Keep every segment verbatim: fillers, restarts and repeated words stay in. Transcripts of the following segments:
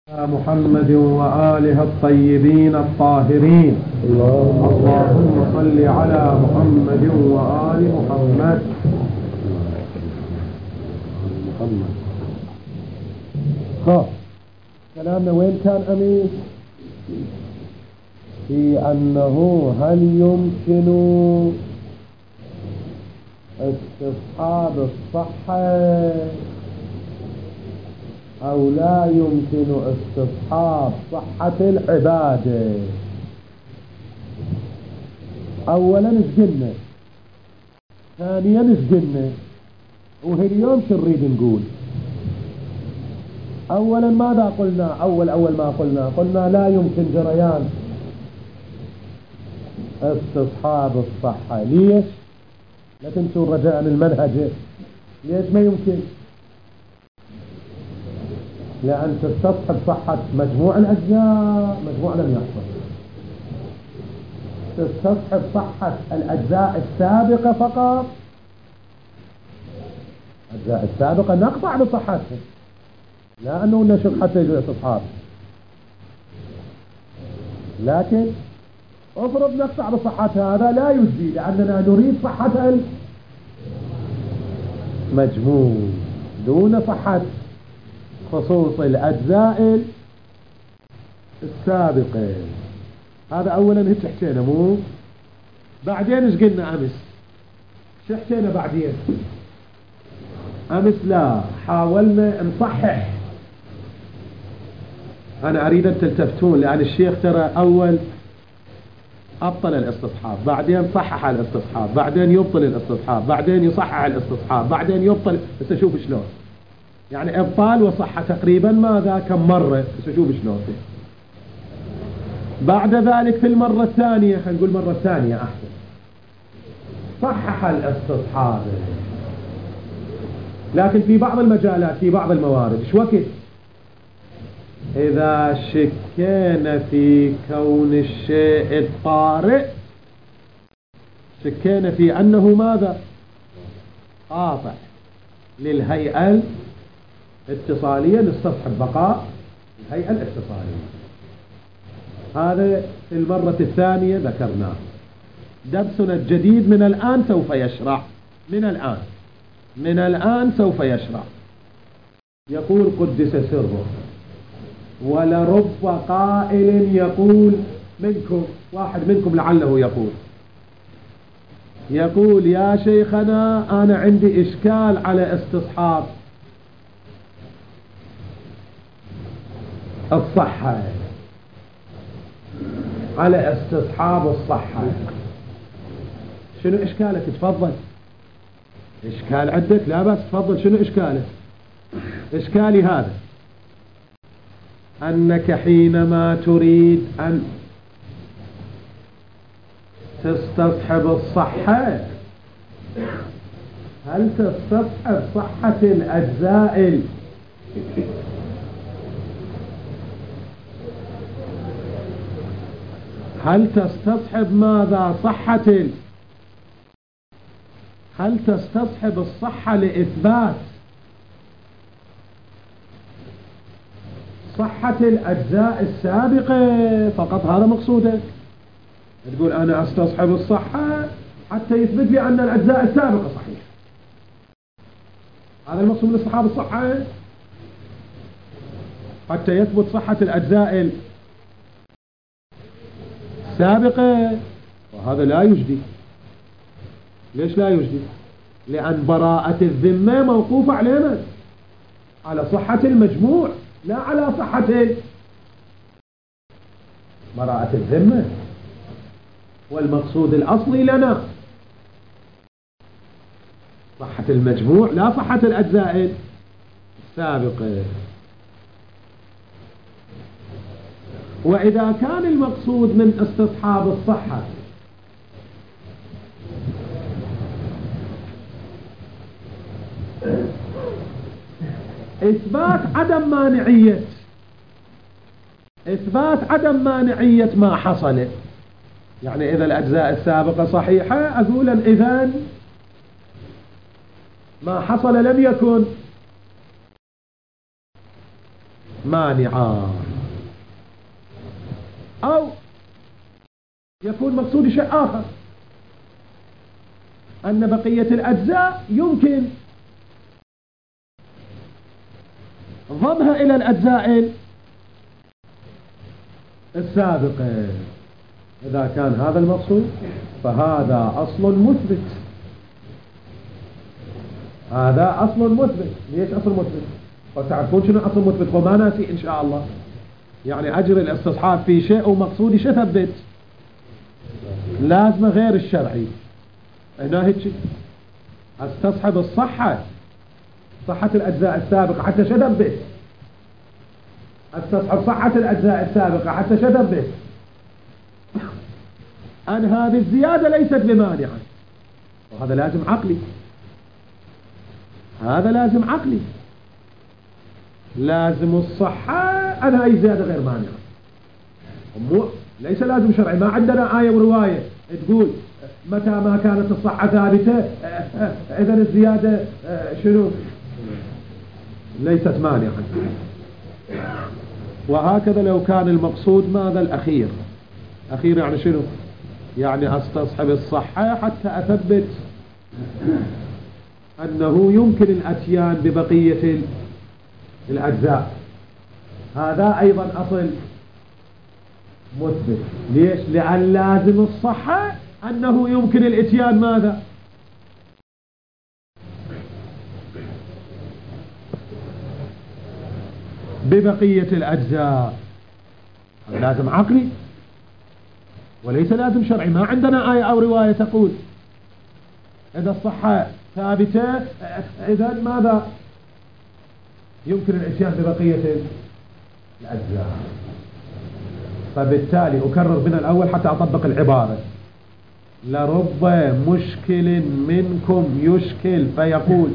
محمد وآله الطيبين الطاهرين. اللهم صل على محمد وآل محمد. ها كلامنا وين كان أمين؟ في أنه هل يمكن استصحاب الصحة أو لا يمكن استصحاب صحة العبادة؟ أولا ايش قلنا؟ ثانيا ايش قلنا؟ وهاليوم شو نريد نقول؟ أولا ماذا قلنا؟ أول أول ما قلنا قلنا لا يمكن جريان استصحاب الصحة. ليش؟ لا تنسوا رجاء المنهج. ليش ما يمكن؟ لأن تستصحب صحة مجموع الأجزاء، مجموع لم يحصل. تستصحب صحة الأجزاء السابقة فقط، الأجزاء السابقة نقطع بصحتها، لا أنه نشوف حتى يجوز استصحاب. لكن افرض نقطع بصحتها، هذا لا يجزي، لأننا نريد صحة المجموع دون صحة خصوص الأجزاء السابقة. هذا أولا هيك حكينا. مو بعدين ايش قلنا أمس؟ شو حكينا بعدين؟ أمس لا حاولنا نصحح. أنا أريد أن تلتفتون، لأن الشيخ ترى أول أبطل الاستصحاب، بعدين صحح الاستصحاب، بعدين يبطل الاستصحاب، بعدين يصحح الاستصحاب، بعدين يبطل. بس شوف شلون، يعني ابطال وصحة تقريبا ماذا كم مرة. بس شوف شلون. بعد ذلك في المرة الثانية، خلينا نقول مرة ثانية أحسن، صحح الاستصحاب. لكن في بعض المجالات، في بعض الموارد، ايش وقت إذا شكينا في كون الشيء الطارئ، شكينا في أنه ماذا قاطع للهيئة الاتصالية، نستصحب بقاء الهيئة الاتصالية. هذا في المرة الثانية ذكرناه. درسنا الجديد من الآن سوف يشرع، من الآن من الآن سوف يشرع. يقول قدس سره: ولرب قائل يقول منكم، واحد منكم لعله يقول يقول يا شيخنا أنا عندي إشكال على استصحاب الصحة، على استصحاب الصحة. شنو إشكالك؟ تفضل. إشكال عندك؟ لا بس تفضل. شنو إشكالك؟ إشكالي هذا: أنك حينما تريد أن تستصحب الصحة، هل تستصحب صحة الأجزاء هل تستصحب ماذا صحة ال... هل تستصحب الصحة لإثبات صحة الأجزاء السابقة فقط؟ هذا مقصودك. تقول أنا أستصحب الصحة حتى يثبت لي أن الأجزاء السابقة صحيحة. هذا المقصود من استصحاب الصحة، حتى يثبت صحة الأجزاء السابقة. وهذا لا يجدي. ليش لا يجدي؟ لأن براءة الذمة موقوفة علينا على صحة المجموع، لا على صحة براءة الذمة. والمقصود الأصلي لنا صحة المجموع، لا صحة الأجزاء السابقة. وإذا كان المقصود من استصحاب الصحة إثبات عدم مانعية إثبات عدم مانعية ما حصل، يعني إذا الأجزاء السابقة صحيحة أقول إذن ما حصل لم يكن مانعا، أو يكون مقصود شيء آخر، أن بقية الأجزاء يمكن ضمها إلى الأجزاء السابقة. إذا كان هذا المقصود فهذا أصل مثبت، هذا أصل مثبت. ليش أصل مثبت؟ وتعرفون شنو أصل مثبت؟ وما ناسي إن شاء الله. يعني أجري الاستصحاب في شيء ومقصودي شو ثبت؟ لازم غير الشرعي. هنا هيك استصحب الصحة، صحة الأجزاء السابقة حتى شو ثبت؟ استصحب صحة الأجزاء السابقة حتى شو ثبت؟ أن هذه الزيادة ليست بمانعة، وهذا لازم عقلي، هذا لازم عقلي. لازم الصحة أن هذه الزيادة غير مانعة، مو ليس لازم شرعي. ما عندنا آية ورواية تقول متى ما كانت الصحة ثابتة إذن الزيادة شنو؟ ليست مانعة. وهكذا لو كان المقصود ماذا؟ الأخير. أخير يعني شنو؟ يعني أستصحب الصحة حتى أثبت أنه يمكن الأتيان ببقية الأجزاء. هذا أيضا أصل مثبت. ليش؟ لأن لازم الصحة أنه يمكن الاتيان ماذا؟ ببقية الأجزاء. لازم عقلي وليس لازم شرعي. ما عندنا آية أو رواية تقول إذا الصحة ثابتة إذا ماذا؟ يمكن الاتيان ببقية الأجزاء. فبالتالي أكرر من الأول حتى أطبق العبارة. لرب مشكل منكم يشكل فيقول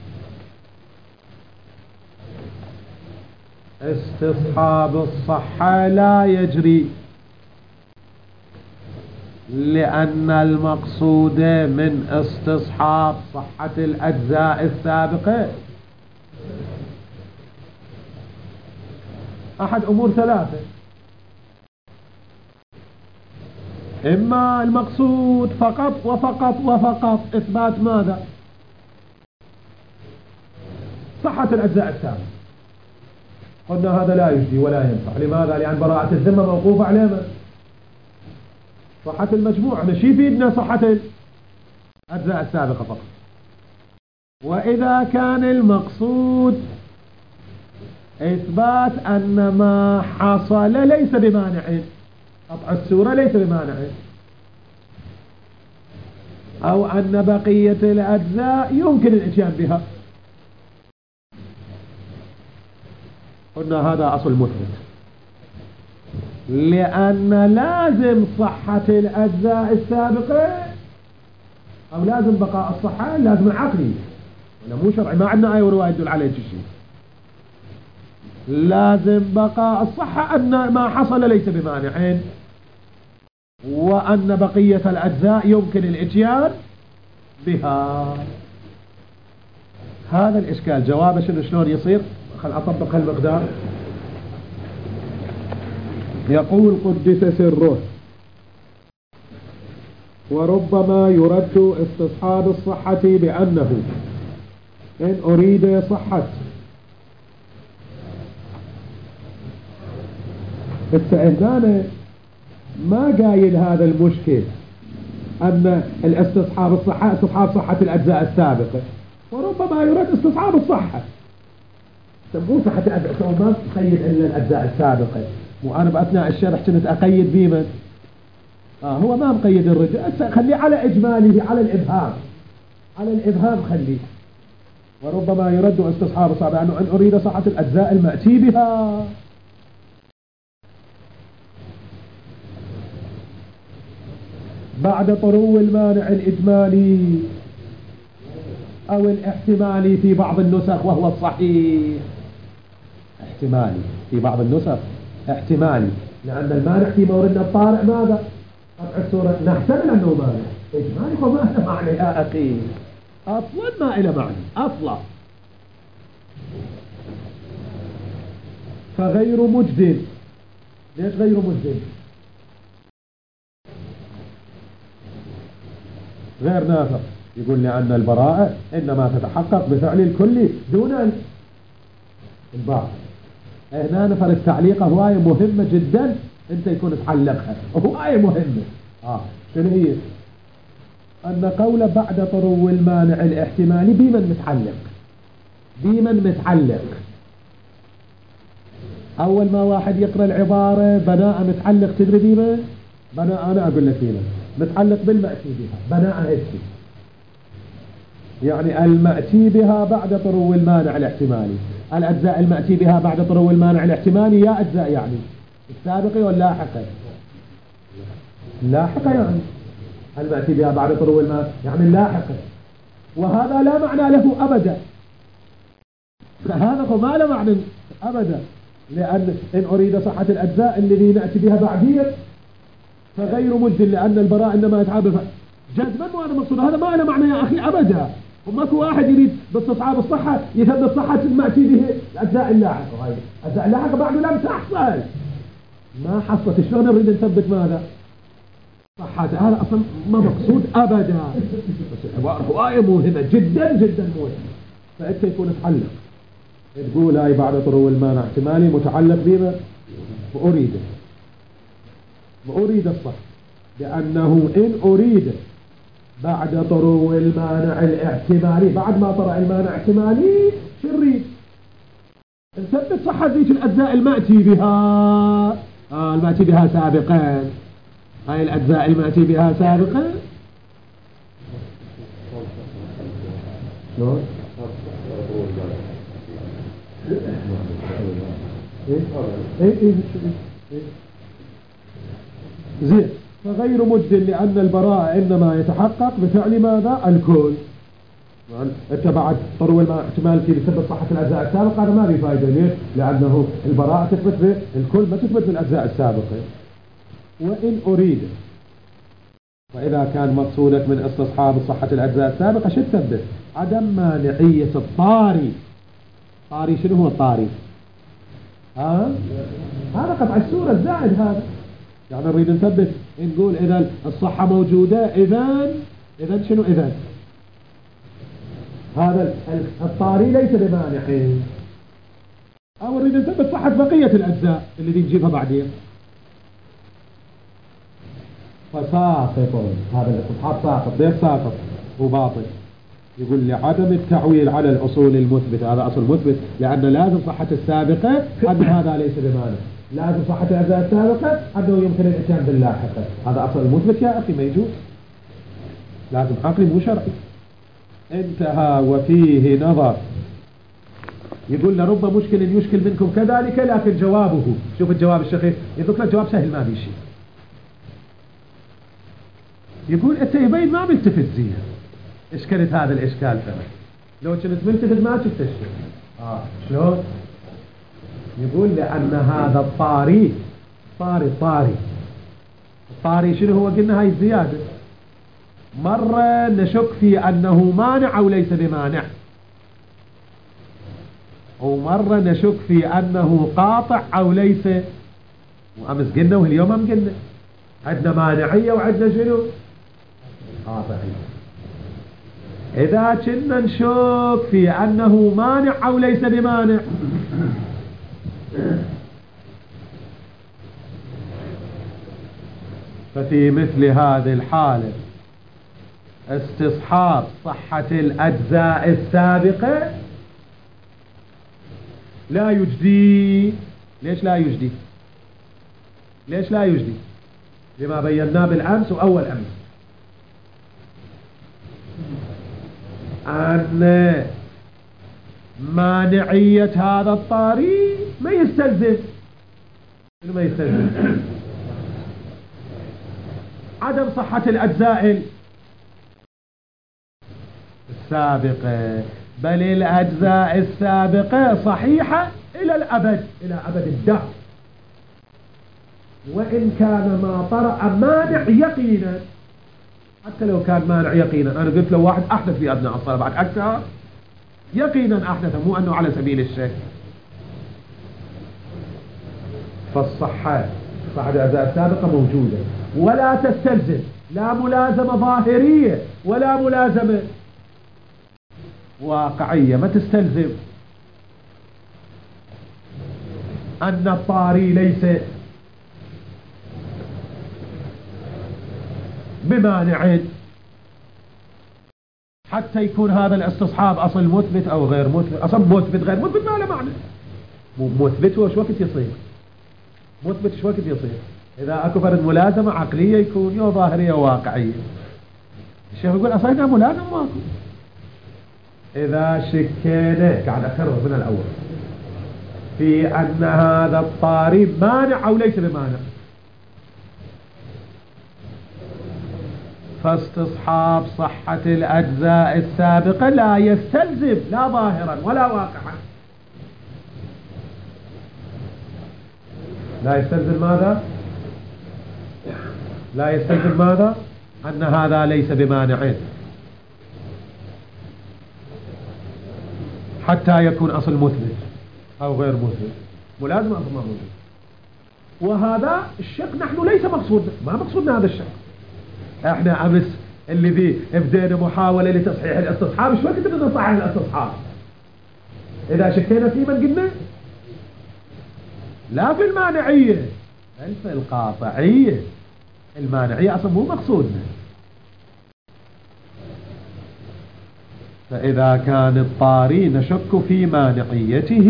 استصحاب الصحة لا يجري، لأن المقصود من استصحاب صحة الأجزاء السابقة أحد أمور ثلاثة: إما المقصود فقط وفقط وفقط إثبات ماذا؟ صحة الأجزاء السابقة. قلنا هذا لا يجدي ولا ينفع. لماذا؟ لأن براءة الذمة موقوفة على من؟ صحة المجموعة. مش يفيدنا صحة الأجزاء السابقة فقط. وإذا كان المقصود إثبات أن ما حصل ليس بمانع، قطع السورة ليس بمانع، أو أن بقية الأجزاء يمكن الاتيان بها، قلنا هذا أصل مثبت. لأن لازم صحة الأجزاء السابقة أو لازم بقاء الصحة لازم العقلي ولا مو شرعي. ما عندنا آية ورواية يدل عليه شيء. لازم بقاء الصحة أن ما حصل ليس بمانع، وأن بقية الأجزاء يمكن الاتيان بها. هذا الإشكال جوابه شنو؟ شلون يصير؟ خل أطبق المقدار. يقول قدس سره: وربما يرد استصحاب الصحة بأنه إن أريد صحة التأذان ما قايل هذا المشكل أن الاستصحاب الصحة استصحاب صحة الأجزاء السابقة، وربما يرد استصحاب الصحة. مو صحة الأجزاء ما تقيد إلا الأجزاء السابقة. وأنا بأثناء الشرح كنت أقيد بيمن آه هو ما مقيد الرجل. خليه على إجماله، على الإبهام، على الإبهام خليه. وربما يرد استصحاب الصحة أنه أن أريد صحة الأجزاء المأتي بها. بعد طرو المانع الإجمالي أو الاحتمالي في بعض النسخ وهو الصحيح. احتمالي في بعض النسخ، احتمالي، لأن المانع في موردنا الطارئ ماذا؟ قطع السورة. نحتمل أنه مانع. إجمالي فما له معنى يا أخي، أصلا ما له معنى أصلا. فغير مجد. ليش غير مجد؟ غير نافع. يقول لأن البراءة إنما تتحقق بفعل الكل دون البعض. هنا نفر التعليقة هواية مهمة جدا، انت يكون تعلقها هواية مهمة. آه. شنو هي؟ أن قول بعد طرو المانع الاحتمالي بمن متعلق؟ بمن متعلق؟ أول ما واحد يقرأ العبارة بناء متعلق، تدري بمن؟ بناء أنا أقول لك بمن متعلق بالمأتي بها. بناء هيك يعني المأتي بها بعد طرو المانع الاحتمالي. الأجزاء المأتي بها بعد طرو المانع الاحتمالي يا أجزاء يعني السابقة ولا لاحقة؟ لاحقة يعني المأتي بها بعد طرو المانع يعني لاحقة، وهذا لا معنى له أبدا. هذا ما له معنى أبدا، لأن إن أريد صحة الأجزاء الذي نأتي بها بعدين فغير مجد، لأن البراء إنما يتعامل جزما، وهذا مقصود. هذا ما له معنى يا أخي أبدا. وماكو واحد يريد باستصحاب الصحة يثبت صحة المأتي به الأجزاء اللاحقة. هاي الأجزاء اللاحقة بعد لم تحصل، ما حصلت. شلون نريد نثبت ماذا؟ صحة. هذا أصلا ما مقصود أبدا. بس الحوار هواية مهمة جدا جدا مهمة. فأنت يكون تعلق تقول هاي بعد طرو المانع احتمالي متعلق بما وأريد وأريد الصح، لأنه إن أريد بعد طرو المانع الاحتمالي، بعد ما طرأ المانع احتمالي شو نريد؟ نثبت صحة ذيك الأجزاء المأتي بها. آه المأتي بها سابقا. هاي الأجزاء المأتي بها سابقا شلون؟ ايه ايه ايه زين. فغير مجد لأن البراءة إنما يتحقق بفعل ماذا؟ الكل. انت بعد طرو المانع احتمال في بسبب صحة الأجزاء السابقة، هذا ما في فائدة. ليش؟ لأنه البراءة تثبت بالكل ما تثبت بالأجزاء السابقة. وإن أريد، وإذا كان مقصودك من استصحاب صحة الأجزاء السابقة شو تثبت؟ عدم مانعية الطاري. طاري شنو هو الطاري؟ ها؟ هذا قطع السورة الزائد هذا. يعني نريد نثبت نقول إذا الصحة موجودة، إذا إذا شنو إذا؟ هذا الطاري ليس بمانع، أو نريد نثبت صحة بقية الأجزاء اللي نجيبها بعدين. فساقط هذا الاستصحاب ساقط. ليش ساقط؟ وباطل. يقول لعدم التعويل على الأصول المثبتة. هذا أصل مثبت، لأن لازم صحة السابقة أن هذا ليس بمانع، لازم صحة الأجزاء السابقة أنه يمكن الإتيان باللاحقة. هذا أصل مثبت يا أخي، ما يجوز، لازم عقلي مو شرعي. انتهى. وفيه نظر. يقول لرب مشكل يشكل منكم كذلك، لكن جوابه، شوف الجواب الشخيص، يقول لك جواب سهل ما في شيء. يقول انت يبين ما ملتفت زين، اشكلت هذا الاشكال ترى، لو كنت ملتفت ما شفت الشيء. اه شلون؟ يقول لان هذا الطاري طاري طاري الطاري شنو هو؟ قلنا هاي الزيادة. مرة نشك في انه مانع او ليس بمانع، ومرة نشك في انه قاطع او ليس. وامس قلنا واليوم هم قلنا عندنا مانعية وعندنا شنو؟ قاطعية. إذا كنا نشك في أنه مانع أو ليس بمانع، ففي مثل هذه الحالة استصحاب صحة الأجزاء السابقة لا يجدي. ليش لا يجدي؟ ليش لا يجدي؟ لما بيناه بالأمس وأول أمس، أن مانعية هذا الطاري ما يستلزم. ما يستلزم عدم صحة الأجزاء السابقة، بل الأجزاء السابقة صحيحة إلى الأبد، إلى أبد الدهر، وإن كان ما طرأ مانع يقينا. حتى لو كان مانع يقينا، أنا قلت لو واحد أحدث في أثناء الصلاة بعد أكثر يقينا أحدث، مو أنه على سبيل الشك. فالصحة صحة الأجزاء السابقة موجودة ولا تستلزم لا ملازمة ظاهرية ولا ملازمة واقعية. ما تستلزم أن الطاري ليس بمانع حتى يكون هذا الاستصحاب أصل مثبت أو غير مثبت. أصل مثبت غير مثبت ما له معنى. مثبت هو شو وقت يصير؟ مثبت شو وقت يصير؟ إذا أكو فرد ملازمة عقلية يكون يو ظاهرية وواقعية. الشيخ يقول أصلا هنا ملازمة ماكو. إذا شكينا قاعد أكرر من الأول في أن هذا الطاري مانع أو ليس بمانع، فاستصحاب صحة الأجزاء السابقة لا يستلزم لا ظاهرا ولا واقعا. لا يستلزم ماذا؟ لا يستلزم ماذا؟ أن هذا ليس بمانع حتى يكون أصل مثبت أو غير مثبت. ملازم أصل ما موجود. وهذا الشق نحن ليس مقصودنا، ما مقصودنا هذا الشق. احنا أمس اللي ذي ابدينا محاولة لتصحيح الاستصحاب. شو وقت بدنا نصحح الاستصحاب؟ إذا شكينا في من قلنا لا في المانعية بل في القاطعية. المانعية أصلا مو مقصودنا. فإذا كان الطاري نشك في مانعيته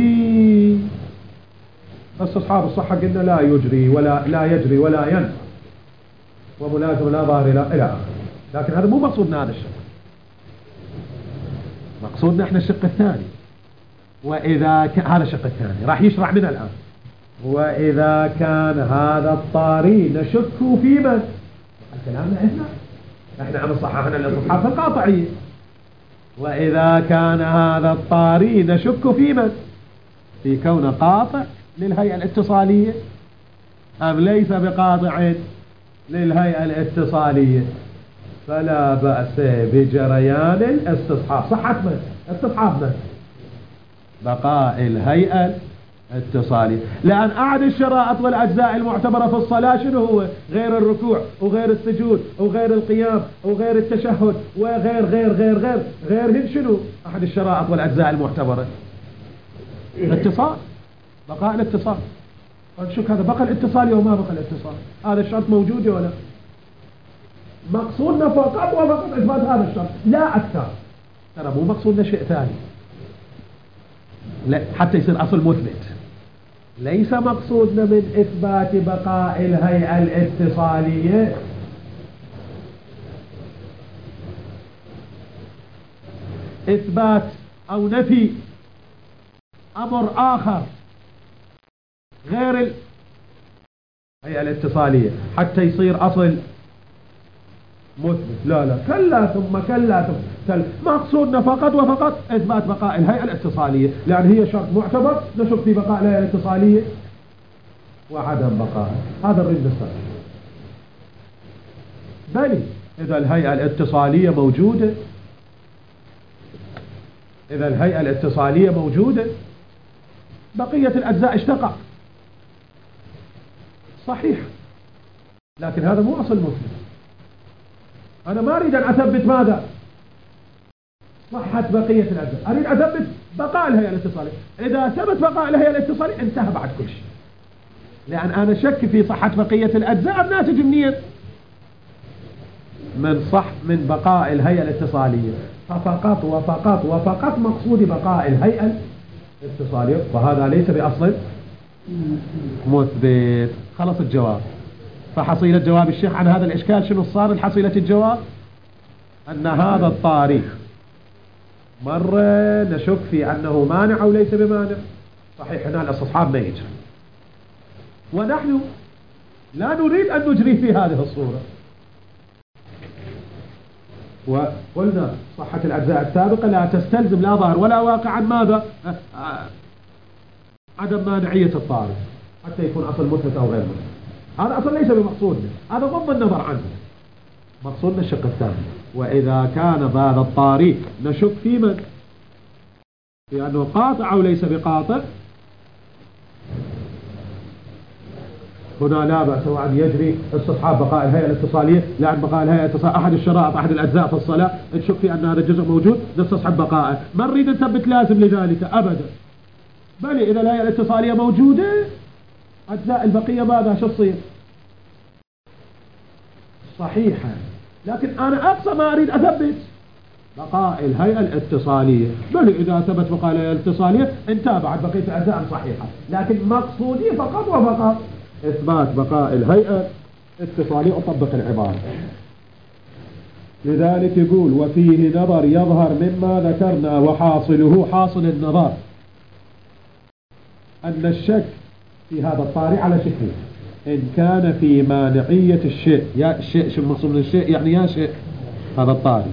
فاستصحاب الصحة قلنا لا يجري ولا لا يجري ولا ينفع وملازم لا ظاهر إلى آخره. لكن هذا مو مقصودنا هذا الشق. مقصودنا احنا الشق الثاني. وإذا كان هذا الشق الثاني راح يشرع منه الآن. وإذا كان هذا الطاري نشك في من؟ الكلام عندنا احنا عم صححنا الاستصحاب القاطعية. وإذا كان هذا الطاري نشك في من؟ في كون قاطع للهيئة الاتصالية أم ليس بقاطع للهيئة الاتصالية، فلا بأس بجريان الاستصحاب. صحة من؟ استصحاب من؟ بقاء الهيئة الاتصالية. لأن أحد الشرائط والأجزاء المعتبرة في الصلاة شنو هو؟ غير الركوع وغير السجود وغير القيام وغير التشهد وغير غير غير غير غيرهن. شنو أحد الشرائط والأجزاء المعتبرة؟ الاتصال، بقاء الاتصال. شوف هذا بقى الاتصال يوم ما بقى الاتصال. هذا الشرط موجود ولا؟ مقصودنا فقط وفقط إثبات هذا الشرط لا أكثر. ترى مو مقصودنا شيء ثاني. لا حتى يصير أصل مثبت. ليس مقصودنا من إثبات بقاء الهيئة الاتصالية إثبات أو نفي أمر آخر غير الهيئة الاتصالية حتى يصير أصل مثبت. لا لا كلا ثم كلا ثم كلا. مقصودنا فقط وفقط إثبات بقاء الهيئة الاتصالية، لأن هي شرط معتبر نشك في بقاء الهيئة الاتصالية وعدم بقاء. هذا الرد الصحيح. بل إذا الهيئة الاتصالية موجودة إذا الهيئة الاتصالية موجودة بقية الأجزاء ايش تقع؟ صحيح. لكن هذا مو أصل مثبت. أنا ما أريد أن أثبت ماذا؟ صحة بقية الأجزاء. أريد أثبت بقاء الهيئة الاتصالية. إذا ثبت بقاء الهيئة الاتصالية انتهى بعد كل شيء. لأن أنا شك في صحة بقية الأجزاء الناتج منين؟ من صح من بقاء الهيئة الاتصالية. ففقط وفقط وفقط مقصود بقاء الهيئة الاتصالية، وهذا ليس بأصل مثبت. خلص الجواب. فحصيلة جواب الشيخ عن هذا الإشكال شنو صار؟ الحصيلة الجواب أن هذا الطاري مرة نشك في أنه مانع أو ليس بمانع. صحيح هنا الاستصحاب ما يجري، ونحن لا نريد أن نجري في هذه الصورة. وقلنا صحة الأجزاء السابقة لا تستلزم لا ظاهر ولا واقعا ماذا؟ عدم مانعية الطاري حتى يكون أصل مثبت أو غير مثبت. هذا أصلا ليس بمقصودنا، هذا ضمن النظر عنه. مقصودنا الشق الثاني. وإذا كان هذا الطاري نشك في من؟ في أنه قاطع أو ليس بقاطع، هنا لا بأس وأن يجري استصحاب بقاء الهيئة الاتصالية، لأن بقاء الهيئة الاتصالية أحد الشرائط أحد الأجزاء في الصلاة، نشك في أن هذا الجزء موجود نستصحب بقاءه، ما نريد نثبت لازم لذلك أبدا، بل إذا الهيئة الاتصالية موجودة أجزاء البقية ماذا شو تصير؟ صحيحة، لكن أنا أقصى ما أريد أثبت بقاء الهيئة الاتصالية، بل إذا ثبت بقاء الهيئة الاتصالية انتهى بعد بقية الأجزاء صحيحة، لكن مقصودي فقط وفقط إثبات بقاء الهيئة الاتصالية وطبق العبارة. لذلك يقول وفيه نظر يظهر مما ذكرنا وحاصله حاصل النظر أن الشك في هذا الطارئ على شكله، إن كان في مانعية الشيء، يا الشيء شو المقصود من الشيء يعني يا شيء هذا الطارئ،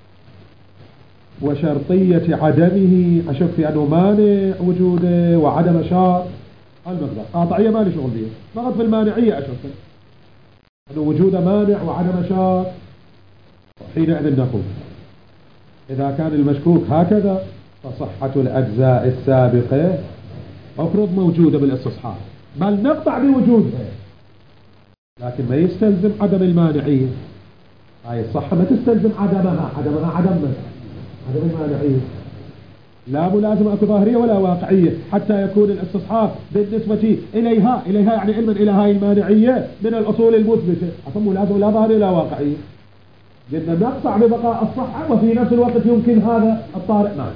وشرطية عدمه أشك في أنه مانع وجوده وعدم شرط المقدار، قاطعية ما لي شغل بيه، فقط في المانعية أشك أنه وجوده مانع وعدم شرط، حينئذ نقول إذا كان المشكوك هكذا فصحة الأجزاء السابقة أفرض موجودة بالاستصحاب، بل نقطع بوجودها، لكن ما يستلزم عدم المانعية، هاي الصحة ما تستلزم عدمها، عدمها عدم عدم المانعية، لا ملازمة أكو ظاهرية ولا واقعية، حتى يكون الاستصحاب بالنسبة إليها إليها يعني علما إلى هاي المانعية من الأصول المثبتة، أصلا ملازمة لا ظاهرية لا واقعية، جدا نقطع ببقاء الصحة وفي نفس الوقت يمكن هذا الطارئ مانع.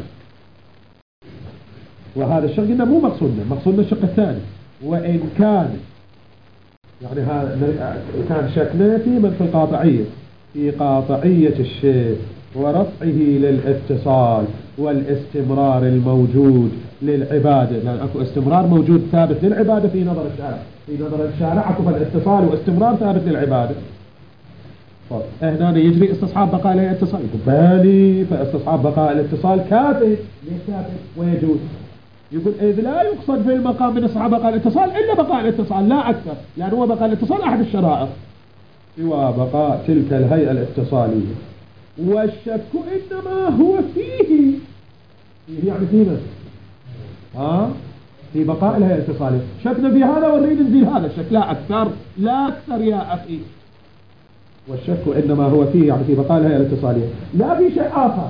وهذا الشق قلنا مو مقصودنا، مقصودنا الشق الثاني، وإن كان يعني هذا كان شكنا في من في القاطعية، في قاطعية الشيء ورفعه للاتصال والاستمرار الموجود للعبادة، لأن أكو استمرار موجود ثابت للعبادة في نظر الشارع، في نظر الشارع أكو الاتصال واستمرار ثابت للعبادة. هنا يجري استصحاب بقاء الهيئة الاتصال، بالي فاستصحاب بقاء الاتصال كافي كافي ويجوز. يقول إذ لا يقصد في المقام من استصحاب بقاء الاتصال إلا بقاء الاتصال لا أكثر، لأن هو بقاء الاتصال أحد الشرائط سوى بقاء تلك الهيئة الاتصالية. والشك إنما هو فيه، فيه يعني فيه ها في بقاء الهيئة الاتصالية، شكنا في هذا ونريد نزيل هذا الشك لا أكثر لا أكثر يا أخي. والشك إنما هو فيه يعني في بقاء الهيئة الاتصالية، لا في شيء آخر،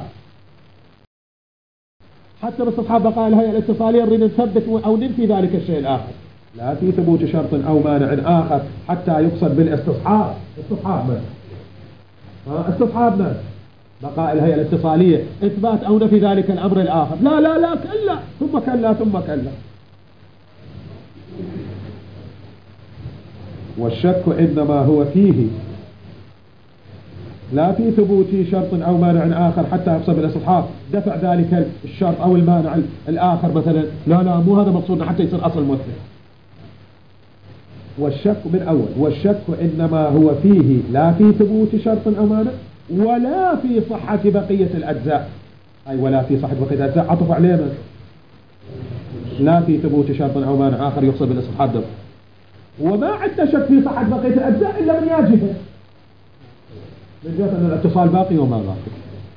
حتى باستصحاب بقاء الهيئة الاتصالية نريد نثبت أو ننفي ذلك الشيء الآخر، لا في ثبوت شرط أو مانع آخر حتى يقصد بالاستصحاب. استصحاب من؟ استصحاب من؟ بقاء الهيئة الاتصالية، إثبات أو نفي ذلك الأمر الآخر، لا لا لا كلا ثم كلا ثم كلا. والشك إنما هو فيه لا في ثبوت شرط أو مانع آخر حتى يقصد بالاستصحاب دفع ذلك الشرط أو المانع الآخر مثلا، لا لا مو هذا مقصودنا حتى يصير أصل مثبت. والشك من أول، والشك إنما هو فيه لا في ثبوت شرط أو مانع ولا في صحة بقية الأجزاء، أي ولا في صحة بقية الأجزاء عطف علينا، لا في ثبوت شرط أو مانع آخر يقصد بالاستصحاب دفع. وما عندنا شك في صحة بقية الأجزاء إلا من يجبه، من جهة أن الاتصال باقي وما باقي،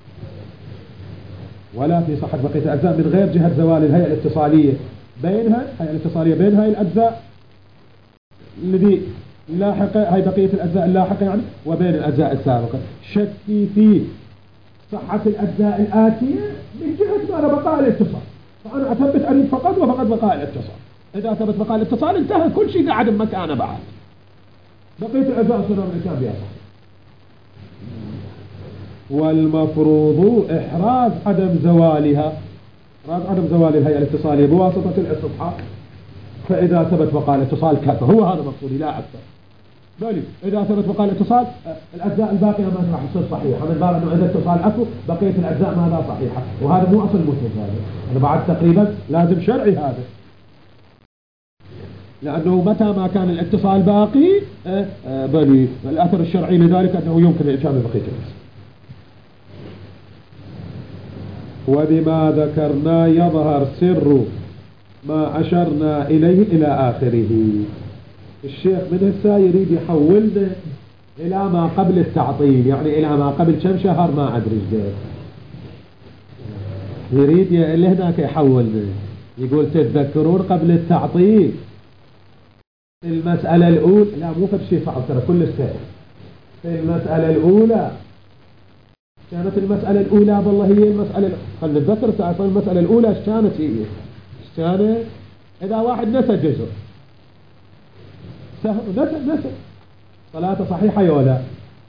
ولا في صحة بقية الأجزاء من غير جهة زوال الهيئة الاتصالية بينها، الهيئة الاتصالية بين هاي الأجزاء الذي لاحقة، هاي بقية الأجزاء اللاحقة يعني، وبين الأجزاء السابقة. شكي في صحة الأجزاء الآتية من جهة ما بقاء الاتصال، فأنا أثبت أريد فقط وفقط بقاء الاتصال، إذا ثبت بقاء الاتصال انتهى كل شيء قاعد بمكانه بعد، بقية الأجزاء صنع الإنسان بها صح. والمفروض إحراز عدم زوالها، إحراز عدم زوال الهيئة الاتصالية بواسطة الاستصحاب، فإذا ثبت بقاء الاتصال كفى، هو هذا مقصودي لا أكثر. بل إذا ثبت بقاء الاتصال الأجزاء الباقية ما راح تصير صحيحة، من باب أنه إذا اتصال أكو بقية الأجزاء ماذا صحيحة، وهذا مو أصل مثبت، هذا أنا بعد تقريبا لازم شرعي هذا، لأنه متى ما كان الاتصال باقي بل الأثر الشرعي لذلك أنه يمكن الإتيان ببقية الأجزاء. وبما ذكرنا يظهر سر ما أشرنا إليه إلى آخره. الشيخ من هسه يريد يحولنا إلى ما قبل التعطيل، يعني إلى ما قبل كم شهر ما أدري ايش يريد لهناك يحولنا، يقول تتذكرون قبل التعطيل المسألة الأولى لا مو في شيء صعب ترى كل سهل. في المسألة الأولى كانت المسألة الأولى والله هي المسألة خلنا نتذكر تعرف المسألة الأولى ايش كانت هي ايش كانت. إذا واحد نسى جزء نسى نسى صلاته صحيحة يا ولا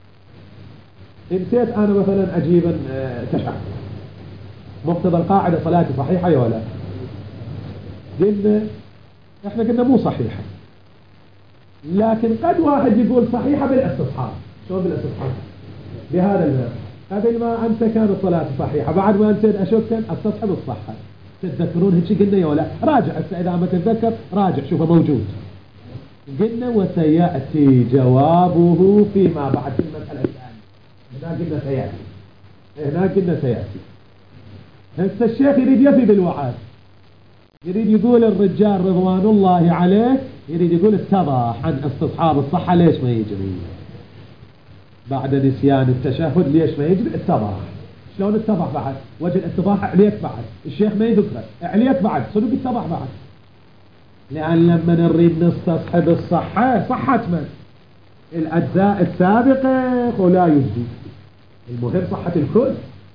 نسيت أنا مثلا أجيب تشهد مقتضى القاعدة صلاتي صحيحة يا ولا قلنا احنا قلنا مو صحيحة لكن قد واحد يقول صحيحة بالاستصحاب. شلون بالاستصحاب؟ بهذا المعنى قبل ما أنت كانت صلاة صحيحة بعد ما أنت أشك استصحب الصحة. تتذكرون هيك قلنا يا ولا راجع إذا ما تتذكر راجع شوفه موجود. قلنا وسيأتي جوابه فيما بعد في المسألة الثانية. هنا قلنا سيأتي هنا قلنا سيأتي. هسه الشيخ يريد يفي بالوعد يريد يقول الرجال رضوان الله عليه يريد يقول اتضح عن استصحاب الصحة ليش ما يجري بعد نسيان التشهد ليش ما يجري اتضح. شلون اتضح بعد؟ وجه الاتضاح عليك بعد الشيخ ما يذكره عليك بعد صدق اتضح بعد. لأن لما نريد نستصحب الصحة صحة من؟ الأجزاء السابقة ولا يجدي المهم صحة الكل.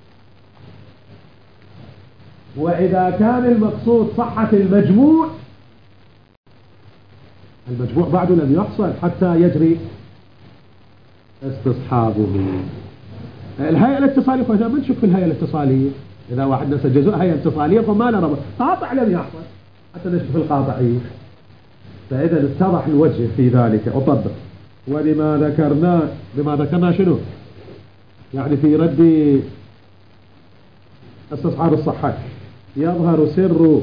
وإذا كان المقصود صحة المجموع المجموع بعده لم يحصل حتى يجري استصحابه. الهيئة الاتصالية فإذا ما نشوف في الهيئة الاتصالية إذا واحد نسى جزء هيئة اتصالية فما له ربط قاطع لم يحصل حتى نشوف القاطعية. فإذا اتضح الوجه في ذلك أطبق. ولما ذكرنا لما ذكرنا شنو يعني في رد استصحاب الصحة يظهر سر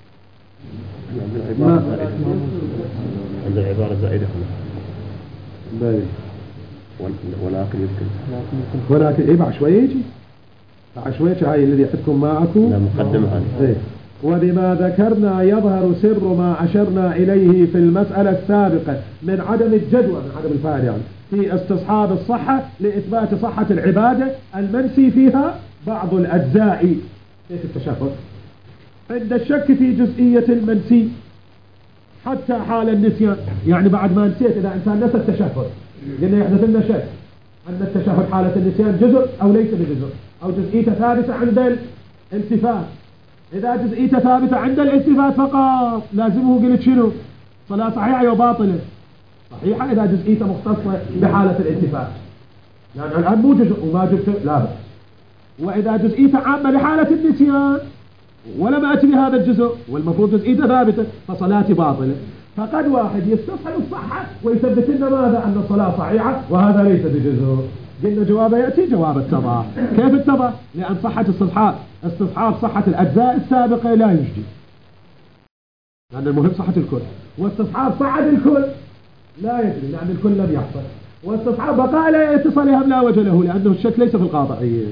عند العبارة زائدة هنا ولكن يمكن ولكن ايه بعد شوية يجي بعد شوية هاي الذي عندكم معكم لا مقدمة هذه ايه. وبما ذكرنا يظهر سر ما أشرنا إليه في المسألة السابقة من عدم الجدوى من عدم الفائدة يعني في استصحاب الصحة لإثبات صحة العبادة المنسي فيها بعض الأجزاء كيف التشهد عند الشك في جزئية المنسي حتى حال النسيان. يعني بعد ما نسيت إذا إنسان نسى التشهد قلنا يحدث لنا شك أن التشهد حالة النسيان جزء أو ليس بجزء أو جزئيته ثابتة عند الالتفات. إذا جزئيته ثابتة عند الالتفات فقط لازمه قلت شنو صلاة صحيحة أو باطلة صحيحة إذا جزئيته مختصة بحالة الالتفات يعني الآن مو جزء وما جبت لا بأس. وإذا جزئيته عامة لحالة النسيان ولم أتي بهذا الجزء والمفروض جزئيته ثابتة فصلاتي باطلة. فقد واحد يستصحب الصحة ويثبت لنا ماذا أن الصلاة صحيحة وهذا ليس بجزء. قلنا جوابه يأتي جواب اتضح. كيف اتضح؟ لأن صحة استصحاب استصحاب صحة الأجزاء السابقة لا يجدي لأن المهم صحة الكل. واستصحاب صحة الكل لا يجري لأن الكل لم يحصل. واستصحاب بقاء لا اتصالهم لا وجه له لأنه الشك ليس في القاطعية.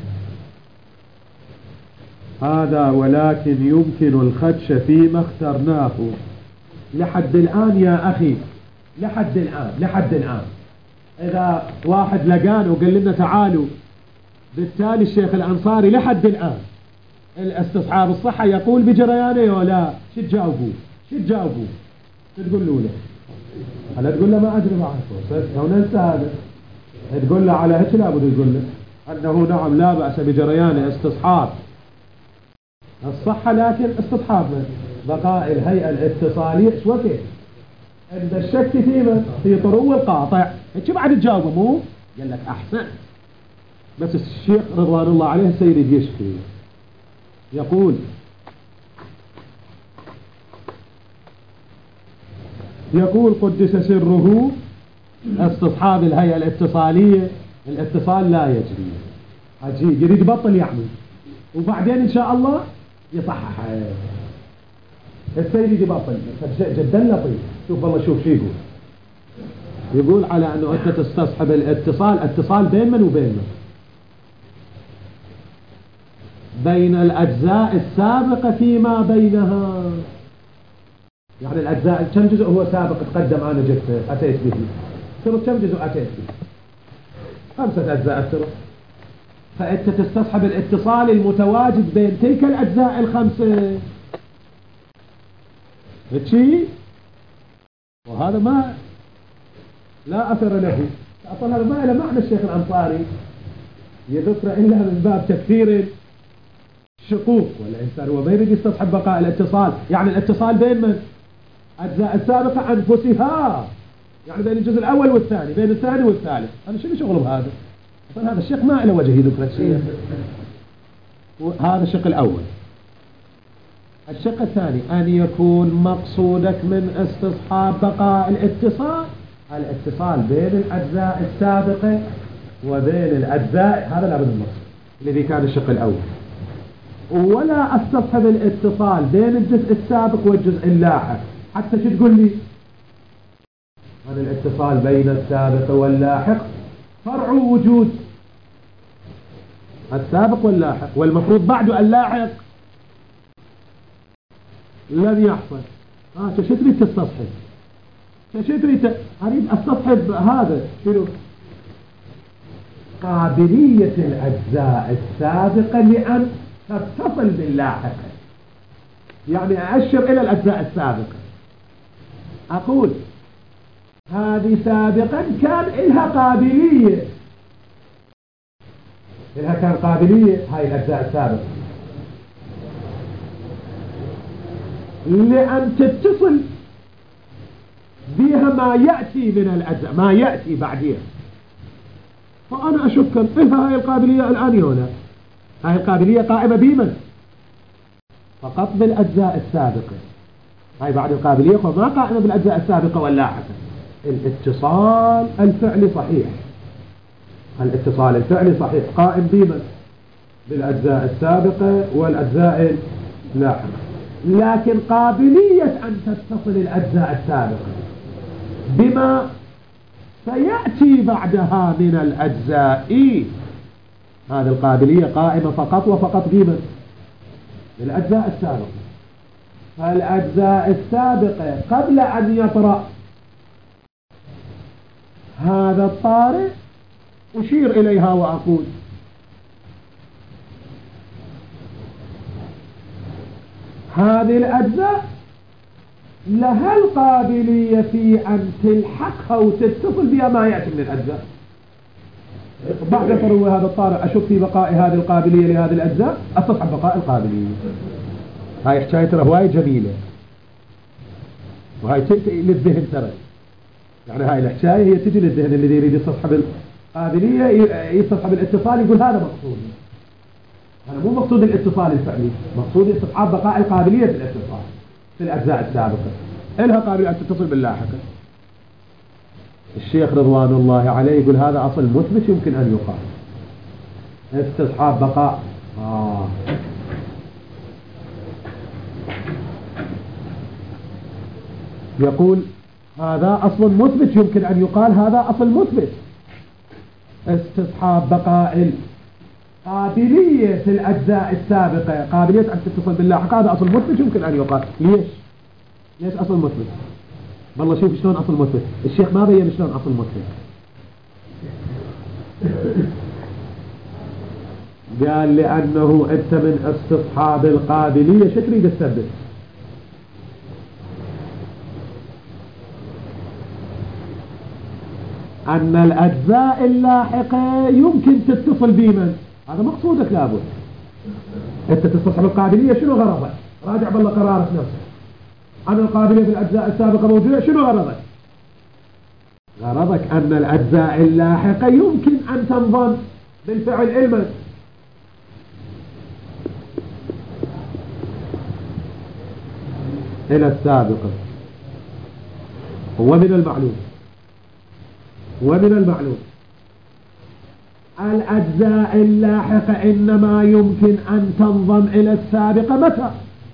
هذا ولكن يمكن الخدش فيما اخترناه لحد الآن يا أخي لحد الآن لحد الآن. إذا واحد لقانا وقال لنا تعالوا بالتالي الشيخ الأنصاري لحد الآن الاستصحاب الصحة يقول بجريانه ولا شو تجاوبوه شو تجاوبوه تقول له له هلا تقول له ما أدري معه هو ننسى هذا تقول له على هيك لابد تقول له أنه نعم لا بأس بجريانه استصحاب الصحة لكن استصحاب بقاء الهيئة الاتصالية ايش وقت عند الشك فيما في طرو القاطع هيك بعد تجاوبه مو قال لك أحسن. بس الشيخ رضوان الله عليه سيريد يشكي يقول يقول قدس سره استصحاب الهيئة الاتصالية الاتصال لا يجري عجيب يريد يبطل يعمل وبعدين إن شاء الله يصحح السيد يبطل جدا لطيف. شوف والله شوف شو يقول يقول على أنه أنت تستصحب الاتصال اتصال بين من وبين من بين الأجزاء السابقة فيما بينها. يعني الأجزاء كم جزء هو سابق تقدم أنا جبت أتيت به ترى كم جزء أتيت به خمسة أجزاء ترى. فأنت تستصحب الاتصال المتواجد بين تلك الأجزاء الخمسة هالشي وهذا ما لا أثر له. أصلا هذا ما له معنى الشيخ الأنصاري يذكر إلا من باب تكثير الشقوق، والإنسان هو ما يريد يستصحب بقاء الاتصال، يعني الاتصال بين من؟ أجزاء السابقة أنفسها، يعني بين الجزء الأول والثاني، بين الثاني والثالث. أنا شو شغله بهذا؟ أصلا هذا الشيخ ما له وجه يذكر الشيء. هذا الشق الأول. الشق الثاني أن يكون مقصودك من استصحاب بقاء الاتصال الاتصال بين الأجزاء السابقة وبين الأجزاء، هذا لابد من المقصود الذي كان الشق الأول. ولا استصحب الاتصال بين الجزء السابق والجزء اللاحق. حتى شو تقول لي؟ هذا الاتصال بين السابق واللاحق فرع وجود السابق واللاحق، والمفروض بعده اللاحق لم يحصل. اه شو تريد تستصحب؟ شو تريد؟ اريد استصحب هذا شنو؟ قابلية الأجزاء السابقة لأن تتصل باللاحقة. يعني أشر إلى الأجزاء السابقة، أقول هذه سابقا كان إلها قابلية، إلها كان قابلية هاي الأجزاء السابقة لأن تتصل بها ما يأتي من الأجزاء، ما يأتي بعدها. فأنا أشك إلها هاي القابلية الآن هنا. هاي القابلية قائمة بمن؟ فقط بالأجزاء السابقة. هاي بعد القابلية فما قائمة بالأجزاء السابقة واللاحقة. الاتصال الفعلي صحيح، الاتصال الفعلي صحيح قائم بمن؟ بالأجزاء السابقة والأجزاء اللاحقة. لكن قابلية أن تتصل الأجزاء السابقة بما سيأتي بعدها من الأجزاء، هذه القابلية قائمة فقط وفقط بمن؟ بالأجزاء السابقة. فالأجزاء السابقة قبل أن يطرأ هذا الطارئ أشير إليها وأقول هذه الأجزاء لها القابلية في أن تلحقها وتتصل بها ما يأتي من الأجزاء. بعد طرو هذا الطارئ أشك في بقاء هذه القابلية لهذه الأجزاء، أستصحب بقاء القابلية. هاي حكاية ترى هواي جميلة، وهاي تأتي للذهن ترى. يعني هاي الحكاية هي تجي للذهن الذي يريد يستصحب القابلية، يستصحب الاتصال، يقول هذا مقصود. هذا مو مقصود الاتصال الفعلي، مقصود استصحاب بقاء القابلية في الاتصال في الأجزاء السابقة، إلها قابلية أن تتصل باللاحقة. الشيخ رضوان الله عليه يقول هذا أصل مثبت يمكن أن يقال استصحاب بقاء. آه. يقول هذا أصل مثبت يمكن أن يقال هذا أصل مثبت، استصحاب بقاء قابلية في الأجزاء السابقة، قابلية أن تتصل باللاحقة، هذا أصل مثبت يمكن أن يقال. ليش؟ ليش أصل مثبت؟ والله شوف شلون أصل مثبت. الشيخ ما بين شلون أصل مثبت. قال لأنه أنت من استصحاب القابلية شو تريد تثبت؟ أن الأجزاء اللاحقة يمكن تتصل بمن؟ هذا مقصودك لابد. أنت تستصحب القابلية، شنو غرضك؟ راجع بالله قرارك نفسك. أن القابلية في الأجزاء السابقة موجودة، شنو غرضك؟ غرضك أن الأجزاء اللاحقة يمكن أن تنضم بالفعل علما. إلى السابقة. ومن المعلوم ومن المعلوم الأجزاء اللاحقة إنما يمكن أن تنضم إلى السابقة متى؟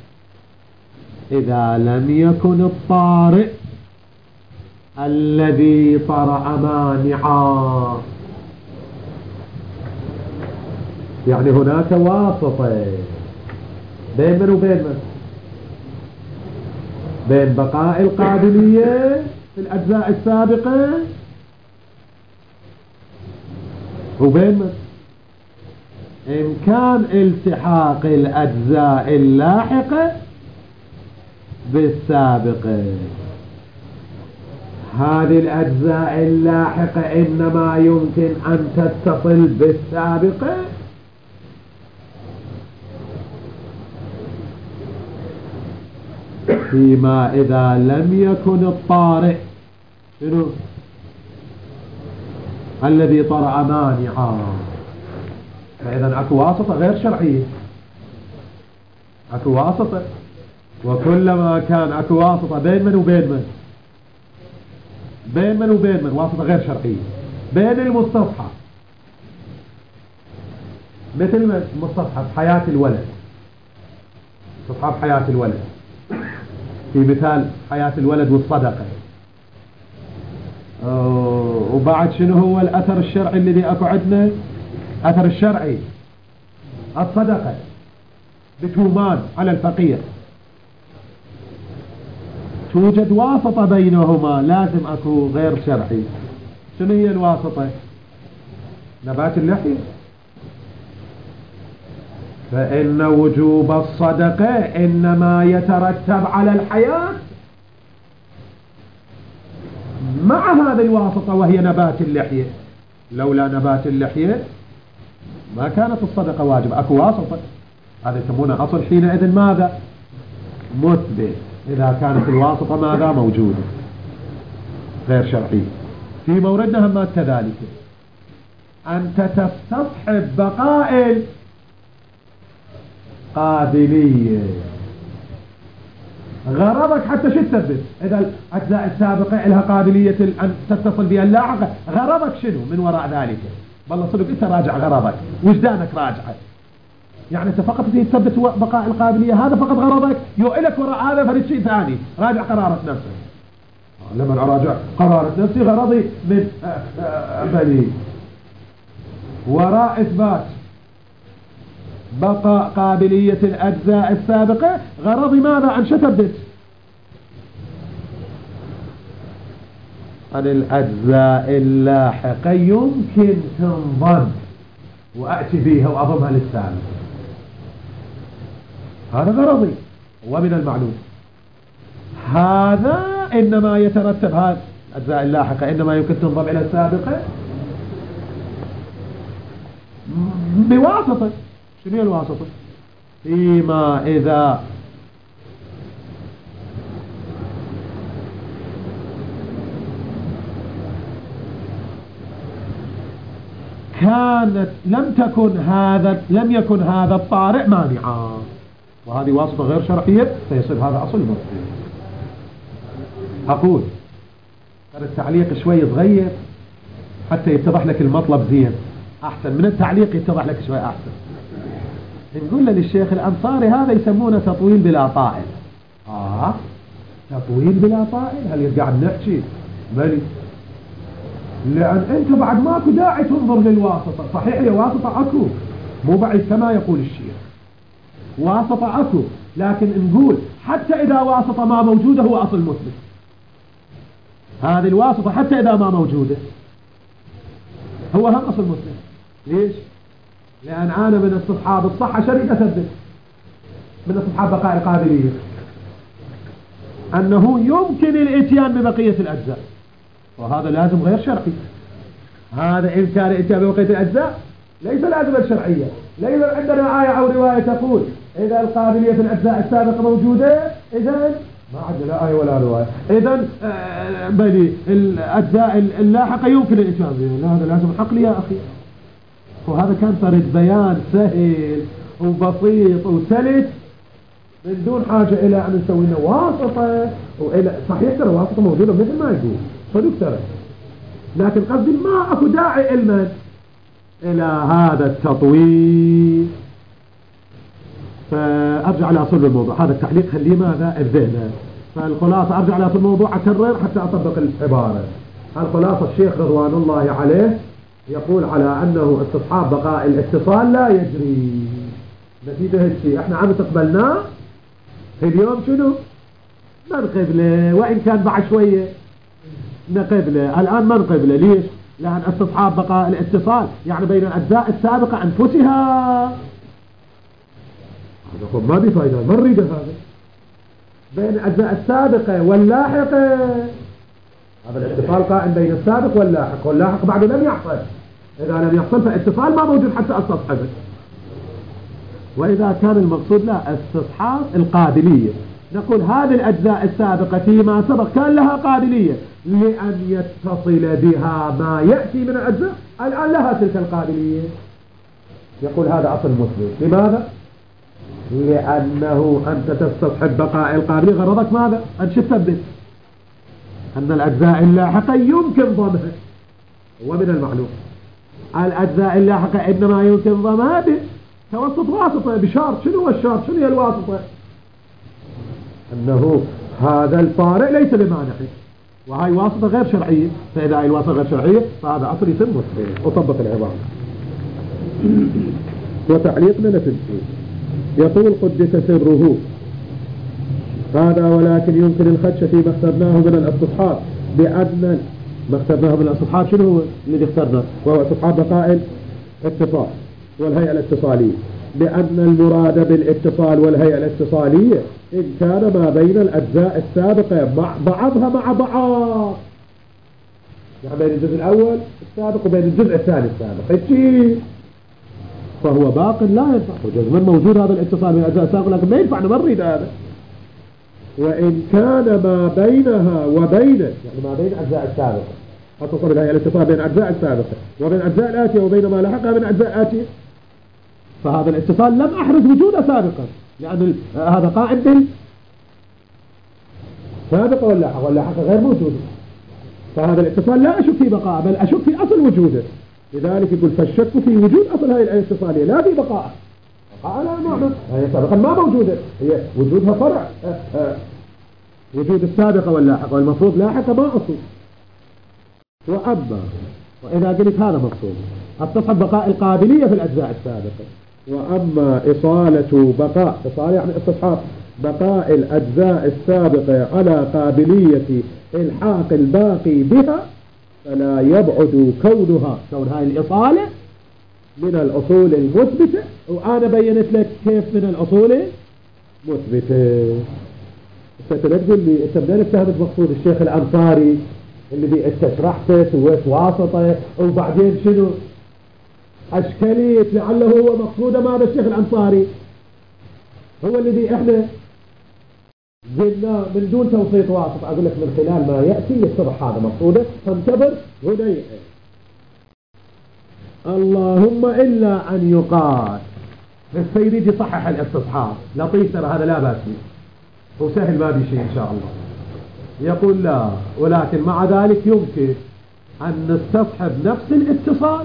إذا لم يكن الطارئ الذي طرأ مانعا. يعني هناك واسطة بين من وبين من؟ بين بقاء القابلية في الأجزاء السابقة وبين من؟ إمكان التحاق الأجزاء اللاحقة بالسابقة. هذه الأجزاء اللاحقة إنما يمكن أن تتصل بالسابقة فيما إذا لم يكن الطارئ شنو الذي طرأ مانعا. فإذا أكو واسطة غير شرعية، أكو واسطة، وكلما كان أكو واسطة بين من وبين من، بين من وبين من، واسطة غير شرعية بين المستصحب، مثل مستصحب حياة الولد، مستصحب حياة الولد في مثال حياة الولد والصدقة. وبعد شنو هو الأثر الشرعي الذي أكو عندنا؟ أثر الشرعي الصدقة بتومان على الفقير، توجد واسطة بينهما، لازم أكو غير شرعي. شنو هي الواسطة؟ نبات اللحية. فإن وجوب الصدقة إنما يترتب على الحياة مع هذه الواسطة وهي نبات اللحية. لولا نبات اللحية ما كانت الصدقة واجب. أكو واسطة، هذا يسمونه أصل حينئذ ماذا؟ مثبت. إذا كانت الواسطة ماذا؟ موجودة غير شرعية. في موردنا هم كذلك، أنت تستصحب بقاء قابلية، غرضك حتى شو تثبت؟ إذا الأجزاء السابقة لها قابلية أن تتصل بها اللاحقة، غرضك شنو من وراء ذلك؟ والله صدق أنت راجع غرضك، وجدانك راجعة، يعني أنت فقط تثبت بقاء القابلية، هذا فقط غرضك. يؤلك وراء هذا فرد شيء ثاني، راجع قرارة نفسك. لما أراجع قرارة نفسي غرضي من بني وراء إثبات بقاء قابلية الأجزاء السابقة، غرضي ماذا؟ أن شتبت عن الأجزاء اللاحقة يمكن تنضم وأأتي بها وأضمها للسابقة. هذا غرضي. ومن المعلوم هذا إنما يترتب، هذا الأجزاء اللاحقة إنما يمكن تنضم إلى السابقة بواسطة. شنو هي الواسطة؟ فيما إذا كانت لم تكن هذا لم يكن هذا الطارئ مانعا، وهذه واسطة غير شرعية، فيصير هذا أصل مطلوب. أقول ترى التعليق شوي صغير حتى يتضح لك المطلب زين، أحسن من التعليق يتضح لك شوي أحسن. نقول للشيخ الأنصاري هذا يسمونه تطويل بلا طائل. آه تطويل بلا طائل، هل يرجع نحكي بلي؟ لأن أنت بعد ماكو داعي تنظر للواسطة. صحيح هي واسطة أكو، مو بعيد كما يقول الشيخ، واسطة أكو، لكن نقول حتى إذا واسطة ما موجودة هو أصل مثبت. هذه الواسطة حتى إذا ما موجودة هو هم أصل مثبت. ليش؟ لأن أنا من استصحاب الصحة شريك أثبت من استصحاب بقاء القابلية أنه يمكن الاتيان ببقية الأجزاء، وهذا لازم غير شرعي. هذا إمكان الاتيان ببقية الأجزاء ليس لازم الشرعية. ليس عندنا آية أو رواية تقول إذا القابلية في الأجزاء السابقة موجودة إذن ما عندنا لا آية ولا رواية، إذن بني الأجزاء اللاحقة يمكن الاتيان بها. لا، هذا لازم عقلي يا أخي. وهذا كان طريق بيان سهل وبسيط وسلس من دون حاجة إلى أن نسوي لنا واسطة. وإلى صحيح ترى واسطة موجودة مثل ما يقول صدق ترى، لكن قصدي ما أكو داعي علما إلى هذا التطويل. فأرجع إلى أصل الموضوع. هذا التعليق خليه ماذا بذهنه. فالخلاصة أرجع إلى أصل الموضوع أكرر حتى أطبق العبارة. الخلاصة الشيخ رضوان الله عليه يقول على أنه استصحاب بقاء الاتصال لا يجري. نتيجة هالشيء احنا عم تقبلناه في اليوم شنو؟ ما نقبله، وإن كان بعد شوية نقبله، الآن ما نقبله. ليش؟ لأن استصحاب بقاء الاتصال يعني بين الأجزاء السابقة أنفسها، هذا ما بفايدة، ما نريده. هذا بين الأجزاء السابقة واللاحقة هذا الاتصال قائم بين السابق واللاحق، واللاحق بعد لم يحصل. إذا لم يحصل فاتصال ما موجود حتى استصحبه. وإذا كان المقصود لا استصحاب القابلية، نقول هذه الأجزاء السابقة فيما سبق كان لها قابلية لأن يتصل بها ما يأتي من الأجزاء، الآن لها تلك القابلية. يقول هذا أصل مثبت. لماذا؟ لأنه أنت تستصحب بقاء القابلية، غرضك ماذا؟ أن تثبت أن الأجزاء اللاحقة يمكن ضمها، ومن المعلوم الأجزاء اللاحقة إنما يمكن ضمها بتوسط واسطة بشرط. شنو هو الشرط؟ شنو هي الواسطة؟ أنه هذا الطارئ ليس بمانع، وهي واسطة غير شرعية. فإذا هي الواسطة غير شرعية فهذا أصل يتم مثبت. وطبق العبارة. وتعليقنا لتنسي يقول قدس سره هذا ولكن يمكن الخدش فيما اخترناه من الاستصحاب بأن ما اخترناه من الاستصحاب شنو هو الذي اخترناه؟ وهو استصحاب بقاء الاتصال والهيئة الاتصالية، بأن المراد بالاتصال والهيئة الاتصالية إن كان ما بين الأجزاء السابقة مع بعضها مع بعض، يعني بين الجزء الأول السابق وبين الجزء الثاني السابق هيك، فهو باق لا ينفع. وجزما موجود هذا الاتصال بين الأجزاء السابقة لكن ما ينفع ما نريد هذا. وإن كان ما بينها وبين يعني ما بين الأجزاء السابقة خصوصا الهيئة الاتصال بين الأجزاء السابقة وبين الأجزاء الآتية وبين ما لحقها من الأجزاء الآتية، فهذا الاتصال لم أحرز وجوده سابقا لأن هذا قائم بال سابقة واللاحق، واللاحق غير موجود، فهذا الاتصال لا أشك في بقاء بل أشك في أصل وجوده. لذلك يقول فالشك في وجود أصل هذه الاتصالية لا في بقاء. بقاء لا معنى هي سابقا ما موجودة، هي وجودها فرع أه أه وجود السابقة واللاحقة، والمفروض لاحقة ما أصل. وأما وإذا قلت هذا مقصود استصحب بقاء القابلية في الأجزاء السابقة. وأما إصالة بقاء إصالة يعني استصحاب بقاء الأجزاء السابقة على قابلية الحاق الباقي بها فلا يبعد كونها كون هاي الإصالة من الأصول المثبتة. وأنا بينت لك كيف من الأصول المثبتة. أنت تقول لي أنت منين اتهمت مقصود الشيخ الأنصاري اللي بي أنت شرحته سويت واسطة وبعدين شنو أشكالية لعله هو مقصود ماذا الشيخ الأنصاري هو الذي إحنا قلنا من دون توسيط واسط. أقول لك من خلال ما يأتي يتضح هذا مقصوده فانتظر هنا. اللهم إلا أن يقال السيد يجي يصحح الاستصحاب لطيف ترى هذا لا بأس به وسهل ما بشيء إن شاء الله. يقول لا ولكن مع ذلك يمكن أن نستصحب نفس الاتصال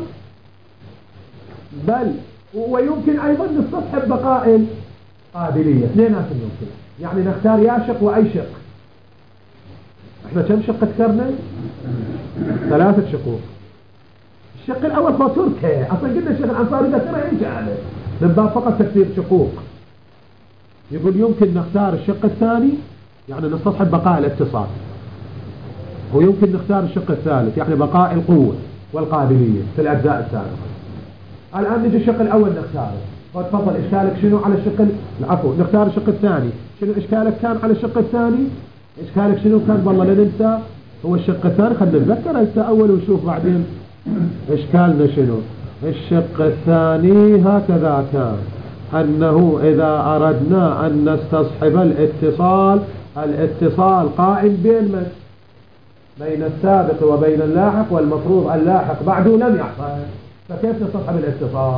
بل ويمكن أيضا نستصحب بقاء القابلية اثنينات يمكن. يعني نختار يا شق وأي شق. احنا كم شق ذكرنا؟ ثلاثة شقوق. الشق الأول هو تركه أصلا قلنا الشيخ الأنصاري ذكرها إيش هذا من باب فقط تكثير شقوق. يقول يمكن نختار الشق الثاني يعني نستصحب بقاء الاتصال، ويمكن نختار الشق الثالث يعني بقاء القوة والقابلية في الأجزاء السابقة. الآن نجي الشق الأول نختاره. وتفضل إشكالك شنو على الشق العفو نختار الشق الثاني. شنو إشكالك كان على الشق الثاني؟ إشكالك شنو كان؟ والله لا ننسى هو الشق الثاني خلينا نتذكر هسه أول ونشوف بعدين إشكالنا شنو. الشق الثاني هكذا كان أنه إذا أردنا أن نستصحب الاتصال الاتصال قائم بين من؟ بين السابق وبين اللاحق، والمفروض اللاحق بعده لم يحصل، فكيف نستصحب الاتصال؟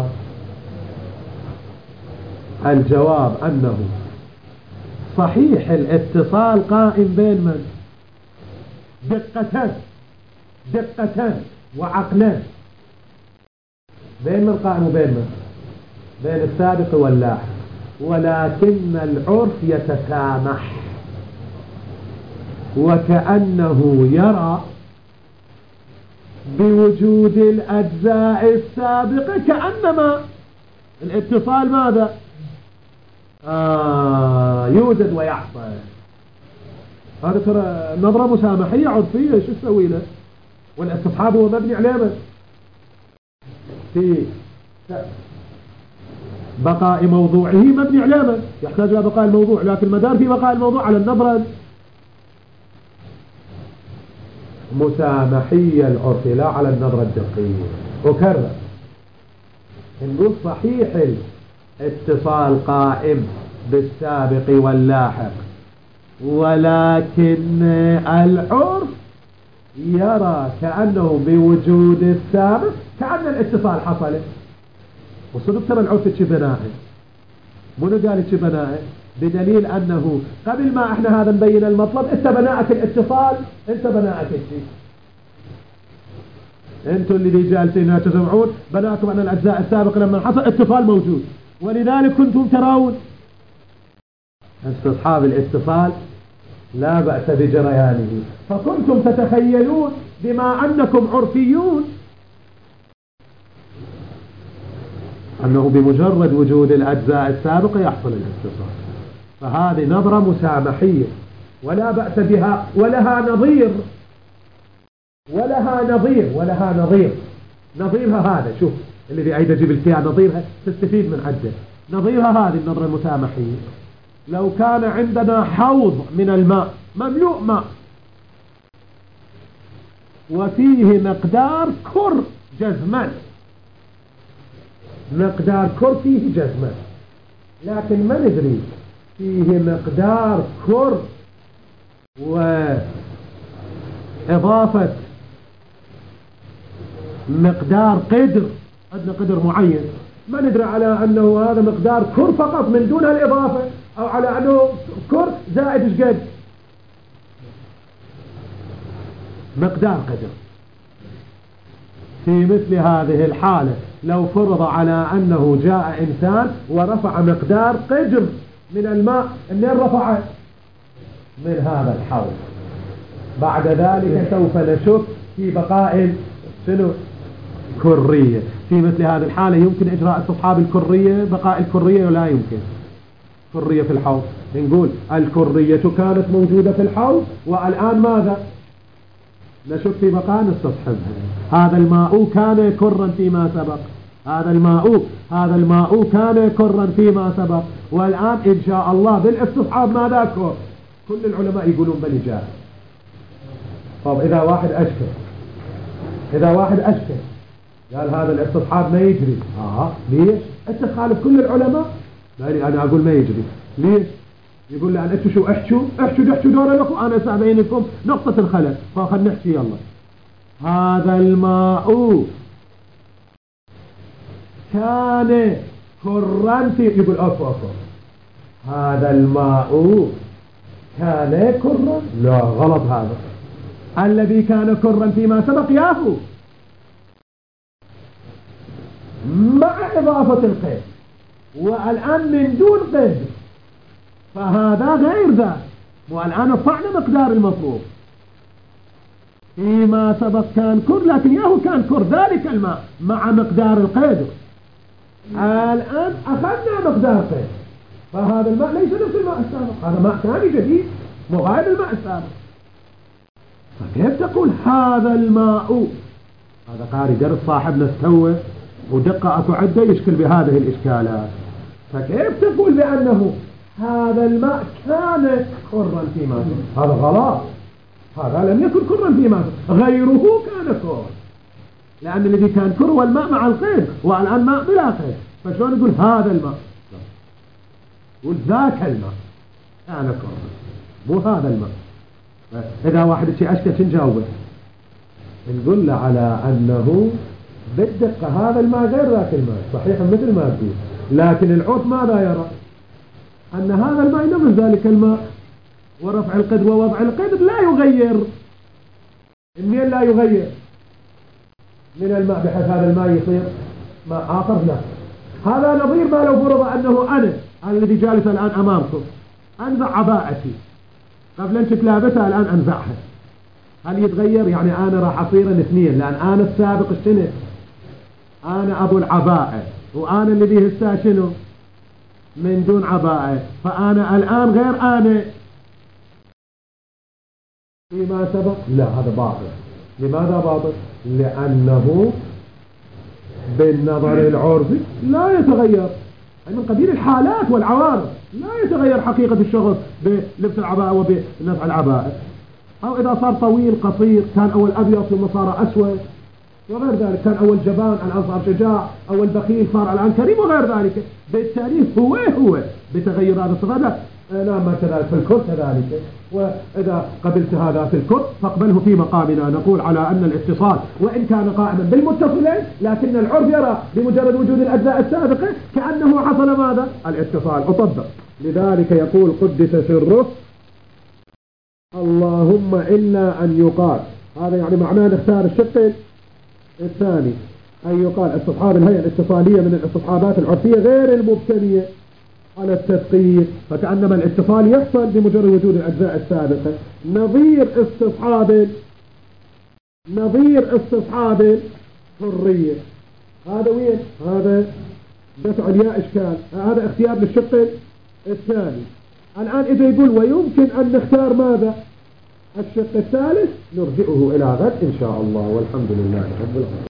الجواب أنه صحيح الاتصال قائم بين من؟ دقة دقة وعقلا بين من قائم وبين من؟ بين السابق واللاحق، ولكن العرف يتسامح وكأنه يرى بوجود الأجزاء السابقة كأنما الاتصال ماذا؟ آه يوجد ويحصل. هذا ترى نظرة مسامحية عرفية شو تسوي له؟ والاستصحاب هو مبني على من؟ في بقاء موضوعه مبني على من؟ يحتاج إلى بقاء الموضوع، لكن المدار في بقاء الموضوع على النظرة مسامحية العرف لا على النظرة الدقيقة. وكرر نقول صحيح الاتصال قائم بالسابق واللاحق، ولكن العرف يرى كأنه بوجود السابق كأن الاتصال حصل. وصدق ترى العرف بنائه، منو قال بنائه؟ بدليل أنه قبل ما احنا هذا نبين المطلب انت بناءك الاتصال، انت بناءك الشيء، انتوا اللي جالسين تسمعون بناكم أن الأجزاء السابقة لما حصل اتصال موجود، ولذلك كنتم ترون استصحاب الاتصال لا بأس بجريانه، فكنتم تتخيلون بما أنكم عرفيون أنه بمجرد وجود الأجزاء السابقة يحصل الاتصال. فهذه نظرة مسامحية ولا بأس بها، ولها نظير ولها نظير ولها نظير نظيرها هذا. شوف اللي بيعيد أجيب الكيان نظيرها تستفيد من عده. نظيرها هذه النظرة المسامحية، لو كان عندنا حوض من الماء مملوء ماء وفيه مقدار كر جزما، مقدار كر فيه جزما، لكن ما ندري فيه مقدار كر وإضافة مقدار قدر، عندنا قدر معين ما ندري على أنه هذا مقدار كر فقط من دون الإضافة، أو على أنه كر زائد ايش قد مقدار قدر. في مثل هذه الحالة لو فرض على أنه جاء إنسان ورفع مقدار قدر من الماء، منين رفعه؟ من هذا الحوض. بعد ذلك سوف نشك في بقاء شنو؟ كرية. في مثل هذه الحالة يمكن إجراء استصحاب الكرية، بقاء الكرية ولا يمكن؟ كرية في الحوض نقول الكرية كانت موجودة في الحوض والآن ماذا؟ نشك في بقاء نستصحبها. هذا الماء كان كرا فيما سبق، هذا الماء هذا الماء كان كرا فيما سبق، والآن إن شاء الله بالاستصحاب ماذا كر؟ كل العلماء يقولون بالإجابة. طب إذا واحد أشكر إذا واحد أشكر قال هذا الاستصحاب ما يجري، آه ليش؟ أنت تخالف كل العلماء؟ لا أنا أقول ما يجري. ليش؟ يقول لأن أنتوا شو احشوا احشوا احشوا دور لكم، أنا سابينكم نقطة الخلل، فخلنا نحكي يلا. هذا الماء كان كرا في، يقول أوف أوف هذا الماء كان كرا، لا غلط، هذا الذي كان كرا فيما سبق ياهو مع إضافة القيد، والآن من دون قيد، فهذا غير ذا. والآن رفعنا مقدار المطلوب. فيما سبق كان كر، لكن ياهو كان كر ذلك الماء مع مقدار القيد، الآن أخذنا مقدار قيد، فهذا الماء ليس نفس الماء السابق، هذا ماء ثاني جديد مغاير الماء السابق. فكيف تقول هذا الماء؟ هذا قاري درس صاحبنا استوى ودقة أكو عدة يشكل بهذه الإشكالات. فكيف تقول بأنه هذا الماء كان كرا فيما سبق؟ هذا غلط، هذا لم يكن كرا فيما سبق، غيره كان كر، لأن الذي كان كر والماء مع القيد، والآن ماء بلا قيد، فشلون نقول هذا الماء؟ قول ذاك الماء كان كرا مو هذا الماء. إذا واحد شيء أشكى نجاوبه نقول له على أنه بالدقة هذا الماء غير ذاك الماء، صحيح مثل ما تقول، لكن العرف ماذا يرى؟ أن هذا الماء نفس ذلك الماء، ورفع القدر ووضع القدر لا يغير. منين لا يغير؟ من الماء بحيث هذا الماء يصير ماء آخر؟ لا. هذا نظير ما لو فرض أنه أنا الذي جالس الآن أمامكم أنزع عباءتي قبل أن تلابسها، الآن أنزعها، هل يتغير؟ يعني أنا راح أصير اثنين، لأن أنا السابق شنو؟ أنا أبو العباءة، وأنا الذي هسه شنو؟ من دون عباءة، فأنا الآن غير أنا فيما سبق. لا، هذا باطل. لماذا باطل؟ لأنه بالنظر العرفي لا يتغير، من قبيل الحالات والعوارض، لا يتغير حقيقة الشغل بلبس العباءة وبنفع العباءة. أو إذا صار طويل قصير، كان أول أبيض ثم صار أسود وغير ذلك، كان أول جبان الآن صار شجاع، أول بخيل صار الآن كريم وغير ذلك. بالتالي هو هو بتغيرات الصفات. نعم كذلك في الكل كذلك. وإذا قبلت هذا في الكل فاقبله في مقامنا. نقول على أن الاتصال وإن كان قائما بالمتصلين، لكن العرف يرى بمجرد وجود الأجزاء السابقة كأنه حصل ماذا؟ الاتصال. أطبق. لذلك يقول قدس سره اللهم إلا أن يقال، هذا يعني معناه نختار الشق الثاني، أن يقال استصحاب الهيئة الاتصالية من الاستصحابات العرفية غير المبتنية على التدقيق، فكأنما الاتصال يحصل بمجرد وجود الأجزاء السابقة. نظير استصحاب نظير استصحاب الحرية، هذا وين؟ هذا دفع الياء إشكال، هذا اختيار للشق الثاني. الآن إذا يقول ويمكن أن نختار ماذا؟ الشق الثالث، نرجئه إلى غد إن شاء الله، والحمد لله رب العالمين.